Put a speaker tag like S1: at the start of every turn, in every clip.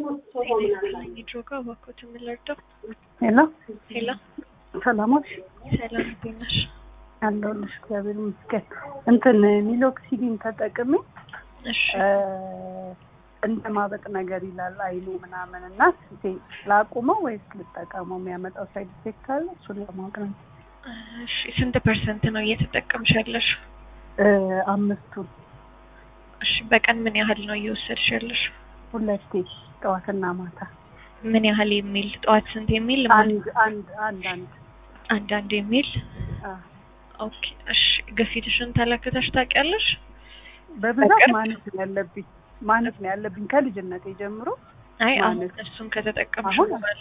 S1: ኒድሮጋ ባኮት ምለርደው
S2: ሄሎ
S1: ሄሎ
S2: ሰላሞች
S1: ሰላም ቢነሽ
S2: አለሁልሽ እግዚአብሔር ይመስገን። እንትን ሚኖክሲዲን ተጠቅሜ
S1: እሺ
S2: እንደማበጥ ነገር ይላል አይኑ ምናምን እና ላቁመው ወይስ ልጠቀመው የሚያመጣው ሳይድ ኢፌክት አለ? እሱን ለማወቅ ነው።
S1: እሺ ስንት ፐርሰንት ነው እየተጠቀምሽ ያለሽ?
S2: 5
S1: እሺ በቀን ምን ያህል ነው እየወሰድሽ ያለሽ?
S2: 2 ጠዋትና ማታ።
S1: ምን ያህል የሚል ጠዋት ስንት የሚል? አንድ የሚል ኦኬ። እሺ ግፊትሽን ተለክተሽ ታውቂያለሽ?
S2: በብዛት ማነስ ነው ያለብኝ ከልጅነቴ ጀምሮ።
S1: አይ አሁን እሱን ከተጠቀምሽ በኋላ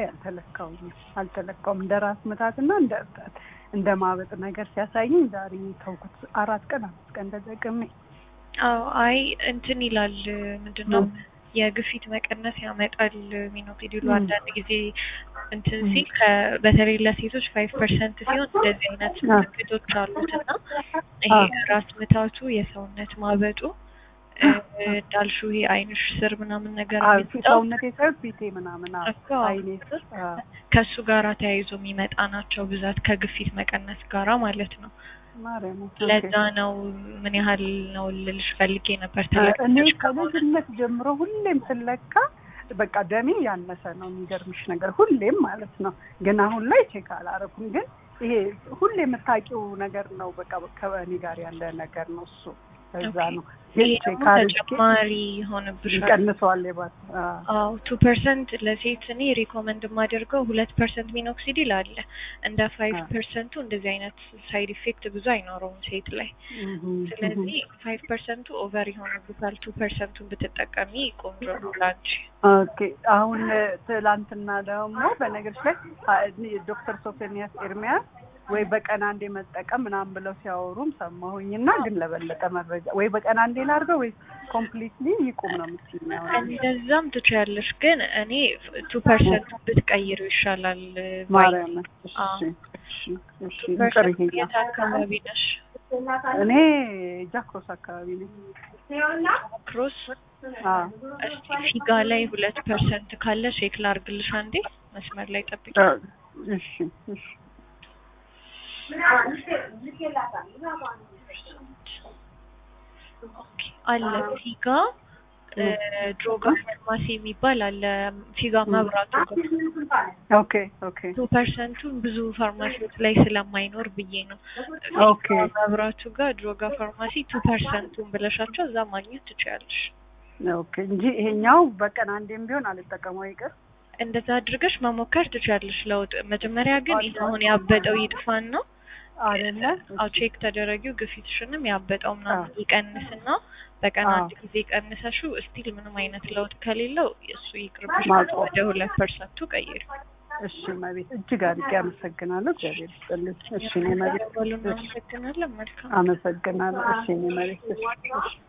S2: አልተለካውም። እንደራስ ምታትና እንደማበጥ ነገር ሲያሳየኝ ዛሬ ተውኩት። 4 ቀን 5 ቀን ተጠቅሜ
S1: አይ እንትን ይላል ምንድነው የግፊት መቀነስ ያመጣል ሚኖክሲዲሉ አንዳንድ ጊዜ እንትን ሲል በተለይ ለሴቶች 5% ሲሆን እንደዚህ አይነት ምልክቶች አሉትና ይሄ ራስ ምታቱ የሰውነት ማበጡ ዳልሹ ይሄ አይንሽ ስር ምናምን ነገር
S2: ሰውነቴ ስር ፊቴ ምናምን አይኔ ስር
S1: ከሱ ጋራ ተያይዞ የሚመጣ ናቸው ብዛት ከግፊት መቀነስ ጋራ ማለት ነው። ለዛ ነው ምን ያህል ነው ልልሽ ፈልጌ ነበር።
S2: እኔ ከልጅነት ጀምሮ ሁሌም ስለካ በቃ ደሜ ያነሰ ነው የሚገርምሽ ነገር ሁሌም ማለት ነው። ግን አሁን ላይ ቼክ አላረኩም። ግን ይሄ ሁሌም የምታውቂው ነገር ነው። በቃ ከእኔ ጋር ያለ ነገር ነው እሱ። እዛ ነው
S1: ተጨማሪ ሆነብሻል
S2: ቀንሷል ይባል።
S1: 2% ለሴት እኔ ሪኮመንድ የማደርገው 2% ሚኖክሲዲል አለ። እንደ 5% እንደዚህ አይነት ሳይድ ኢፌክት ብዙ አይኖረውም ሴት ላይ። ስለዚህ 5% ኦቨር ይሆንብሻል። 2% ብትጠቀሚ ቆንጆ ነው ላንቺ።
S2: ኦኬ አሁን ትላንትና ደግሞ በነገርሽ ላይ ዶክተር ሶፎንያስ ኤርሚያስ ወይ በቀን አንዴ መጠቀም ምናምን ብለው ሲያወሩም ሰማሁኝና ግን ለበለጠ መረጃ ወይ በቀን አንዴ ላድርገው ወይ ኮምፕሊትሊ ይቆም ነው የምትይኝ?
S1: እንደዛም ትችያለሽ፣ ግን እኔ 2% ብትቀይሩ ይሻላል።
S2: ማርያም እሺ
S1: የት አካባቢ ነሽ?
S2: እኔ ጃክሮስ አካባቢ ነኝ።
S1: ጃክሮስ እስቲ ፊጋ ላይ 2% ካለ ቼክ ላድርግልሽ አንዴ። መስመር ላይ ጠብቂ።
S2: እሺ
S1: አለ ፊጋ ድሮጋ ፋርማሲ የሚባል አለ። ፊጋ መብራቱ
S2: ኦኬ
S1: 2% ብዙ ፋርማሲዎች ላይ ስለማይኖር ብዬ ነው። መብራቱ ጋር ድሮጋ ፋርማሲ 2% ብለሻቸው እዛ ማግኘት ትችያለሽ።
S2: ኦኬ እንጂ ይሄኛው በቀን አንዴም ቢሆን አልተጠቀመው ይቅር።
S1: እንደዛ አድርገሽ መሞከር ትችያለሽ ለውጥ። መጀመሪያ ግን ይሁን ያበጠው ይጥፋና አይደለ? ቼክ ተደረጊው ግፊትሽንም ያበጠው ምናምን ይቀንስና በቀን አንድ ጊዜ ቀንሰሽው ስቲል ምንም አይነት ለውጥ ከሌለው እሱ ይቅርብሽ፣ ወደ 2% ቀይሪ።
S2: እሺ ማቤት እጅግ አድርጌ አመሰግናለሁ። እግዚአብሔር ይስጥልኝ። እሺ ማቤት
S1: አመሰግናለሁ። መልካም
S2: አመሰግናለሁ። እሺ ማቤት